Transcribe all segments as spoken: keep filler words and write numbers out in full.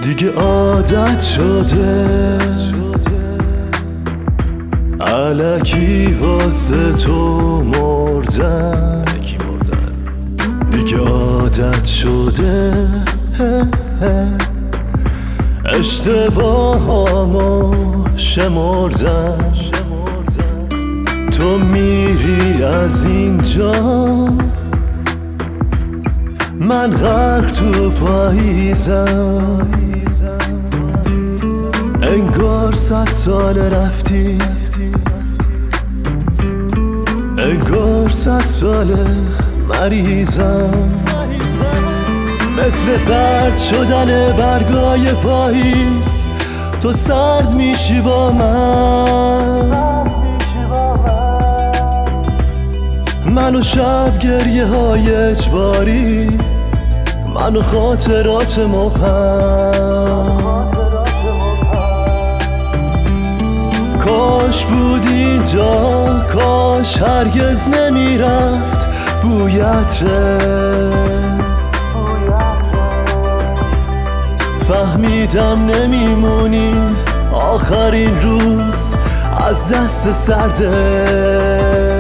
دیگه عادت شده الکی واسه تو مردن، دیگه عادت شده اشتباهامو شمردن. تو میری از اینجا، من غرق تو پاییزم، انگار صد سال رفتی، انگار صد سال مریضم. مثل زرد شدن برگای پاییز تو سرد میشی با من، منو شب گریه های اجباری، منو خاطرات مبهم. کاش بود اینجا، کاش هرگز نمیرفت بویت ره. فهمیدم نمیمونی آخرین روز از دست سرده.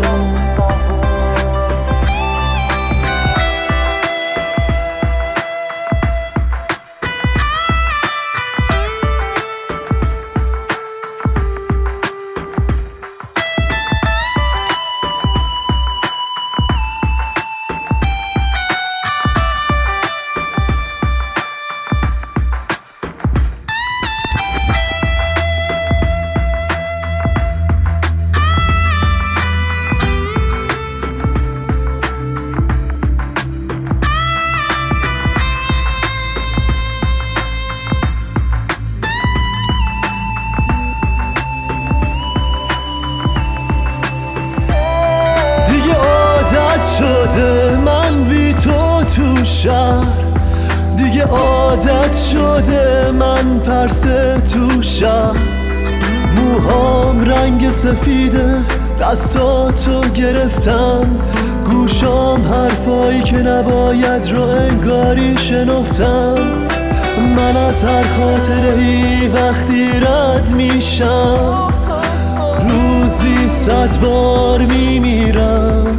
شده من بی تو تو شهر، دیگه عادت شده من پرسه تو شهر. موهام رنگ سفیده، دستاتو گرفتم، گوشام حرفایی که نباید رو انگاری شنفتم. من از هر خاطره ای وقتی رد میشم، روزی صد بار میمیرم.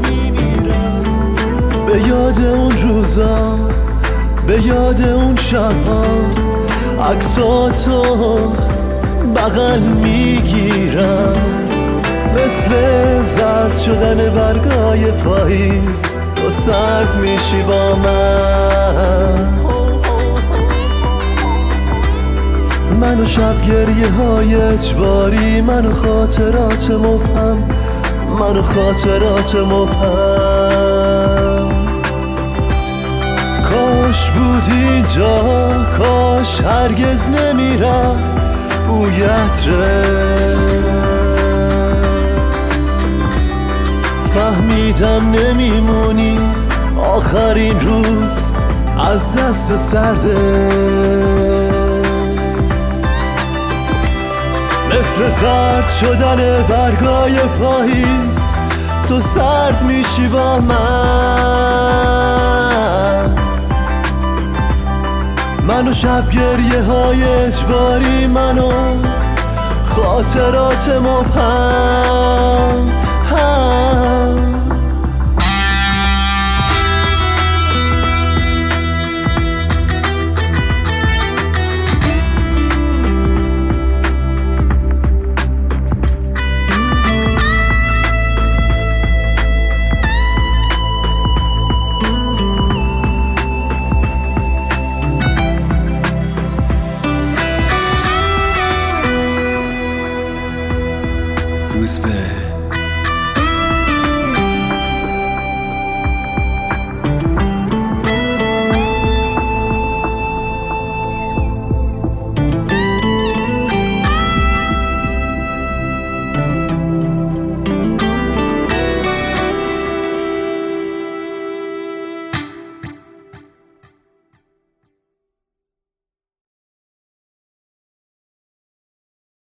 به یاد اون روزا، به یاد اون شبا، عکساتو بغل میگیرم. مثل زرد شدن برگای پاییز تو سرد میشی با من، منو شب گریه های اجباری، منو خاطرات مبهم، منو خاطرات مبهم. کاش بود اینجا، کاش هرگز نمیرفت بویت ره. فهمیدم نمیمونی آخرین روز از دست سرده. مثل زرد شدن برگای پاییز تو سرد میشی با من، منو شب گریه های اجباری، منو خاطرات مبهم.